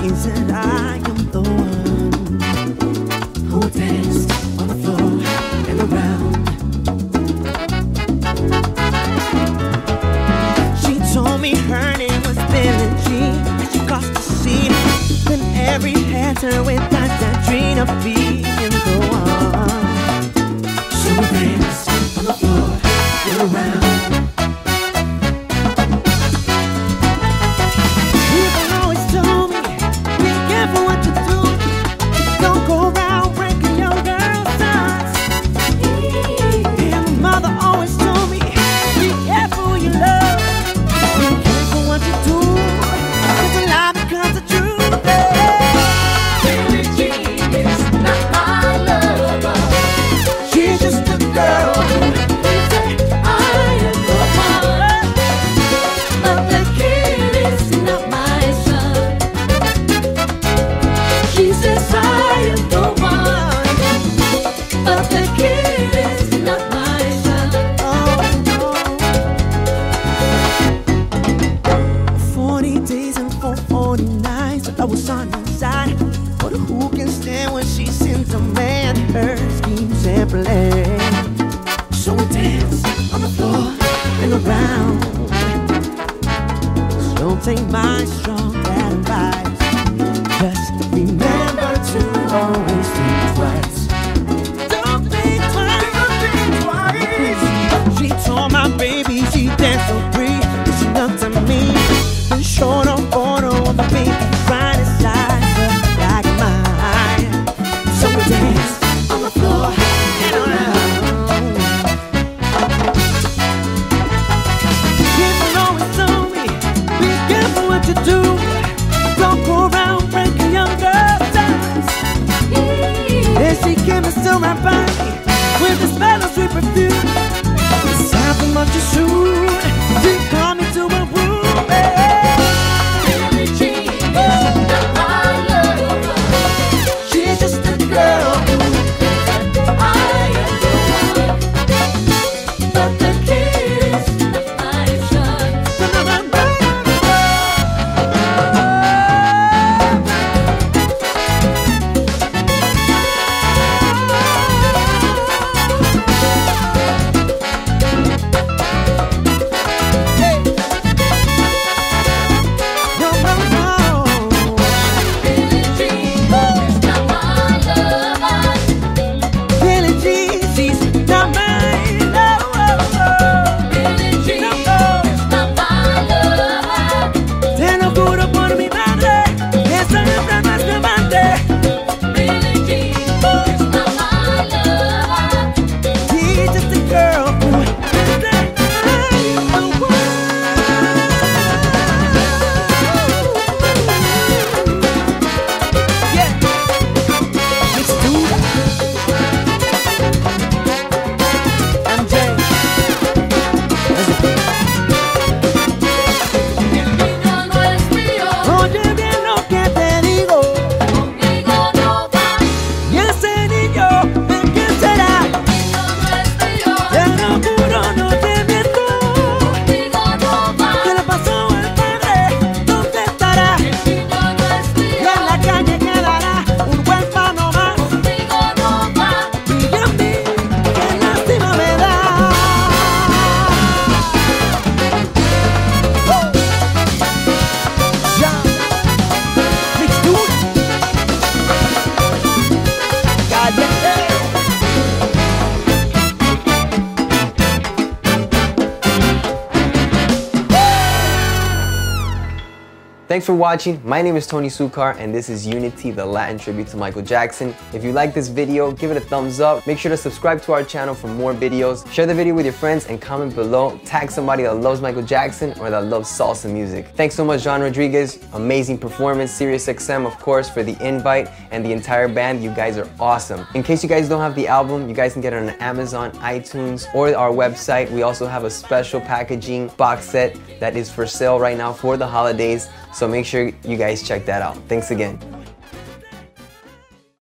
He said, I am the one who danced on the floor and around. She told me her name was Billie Jean, and she crossed the scene. Then every head turned with that dream of being the one. So we danced on the floor and around. I was on her side, but who can stand when she sends a man her schemes and plans? So we dance on the floor and around. So don't take my strong bad advice. Just remember to always think twice. Don't think twice, don't think twice. She told my baby she danced so free. She looked at me and showed a photo of the baby. Dance on the floor and around. People always tell me, be careful what you do. Don't go around breaking young girls' hearts. Then she came and stole my body with this mellow sweet perfume. It's time for much too soon. She called me to her room. Billie Jean is not my lover. She's just a girl. Thanks for watching. My name is Tony Sucar and this is Unity, the Latin tribute to Michael Jackson. If you like this video, give it a thumbs up. Make sure to subscribe to our channel for more videos. Share the video with your friends and comment below. Tag somebody that loves Michael Jackson or that loves salsa music. Thanks so much, John Rodriguez. Amazing performance. SiriusXM, of course, for the invite and the entire band. You guys are awesome. In case you guys don't have the album, you guys can get it on Amazon, iTunes, or our website. We also have a special packaging box set that is for sale right now for the holidays. So make sure you guys check that out. Thanks again.